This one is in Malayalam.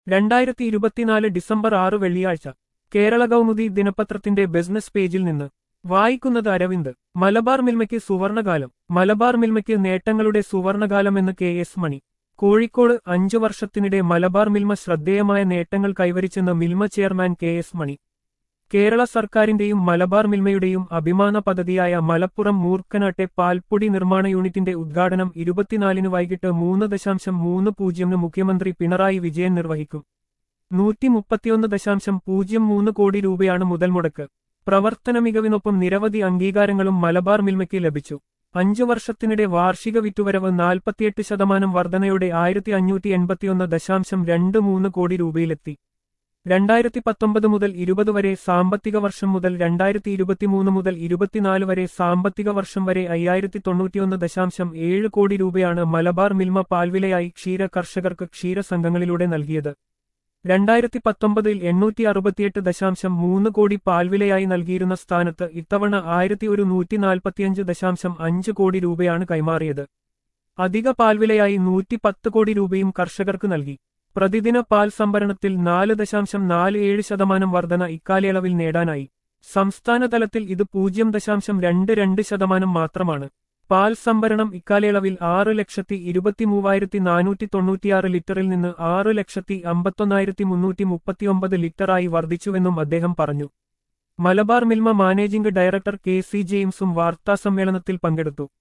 2024 ഡിസംബർ 6 വെള്ളിയാഴ്ച കേരള കൗമുദി ദിനപത്രത്തിന്റെ ബിസിനസ് പേജിൽ നിന്ന് വായിക്കുന്നത് അരവിന്ദ്. മലബാർ മിൽമയ്ക്ക് സുവർണകാലം. മലബാർ മിൽമയ്ക്ക് നേട്ടങ്ങളുടെ സുവർണകാലമെന്ന് കെ എസ് മണി. കോഴിക്കോട് 5 വർഷത്തിനിടെ മലബാർ മിൽമ ശ്രദ്ധേയമായ നേട്ടങ്ങൾ കൈവരിച്ചെന്ന് Milma chairman K S Mani. Kerala സർക്കാരിന്റെയും മലബാർ മിൽമയുടെയും അഭിമാന പദ്ധതിയായ മലപ്പുറം മൂർക്കനാട്ടെ പാൽപ്പൊടി നിർമ്മാണ യൂണിറ്റിന്റെ ഉദ്ഘാടനം 24 വൈകിട്ട് 3:30 മുഖ്യമന്ത്രി പിണറായി വിജയൻ നിർവഹിക്കും. 131.03 കോടി രൂപയാണ് മുതൽമുടക്ക്. പ്രവർത്തന മികവിനൊപ്പം നിരവധി അംഗീകാരങ്ങളും മലബാർ മിൽമയ്ക്ക് ലഭിച്ചു. 5 വർഷത്തിനിടെ വാർഷിക വിറ്റുവരവ് 48% വർധനയോടെ 1581.23 കോടി രൂപയിലെത്തി. 2019 മുതൽ 20 വരെ സാമ്പത്തിക വർഷം മുതൽ 2023 മുതൽ 24 വരെ സാമ്പത്തിക വർഷം വരെ 5091.7 കോടി രൂപയാണ് മലബാർ മിൽമ പാൽവിലയായി ക്ഷീര കർഷകർക്ക് ക്ഷീരസംഘങ്ങളിലൂടെ നൽകിയത്. 2019 868.3 കോടി പാൽവിലയായി നൽകിയിരുന്ന സ്ഥാനത്ത് ഇത്തവണ 1145.5 കോടി രൂപയാണ് കൈമാറിയത്. അധിക പാൽവിലയായി 110 കോടി രൂപയും കർഷകർക്ക് നൽകി. പ്രതിദിന പാൽ സംഭരണത്തിൽ 4.47% വർധന ഇക്കാലയളവിൽ നേടാനായി. സംസ്ഥാന തലത്തിൽ ഇത് 0.22% മാത്രമാണ്. പാൽ സംഭരണം ഇക്കാലയളവിൽ 6,23,496 ലിറ്ററിൽ നിന്ന് 6,51,339 ലിറ്ററായി വർദ്ധിച്ചുവെന്നും അദ്ദേഹം പറഞ്ഞു. Malabar Milma managing director K C ജെയിംസും വാർത്താസമ്മേളനത്തിൽ പങ്കെടുത്തു.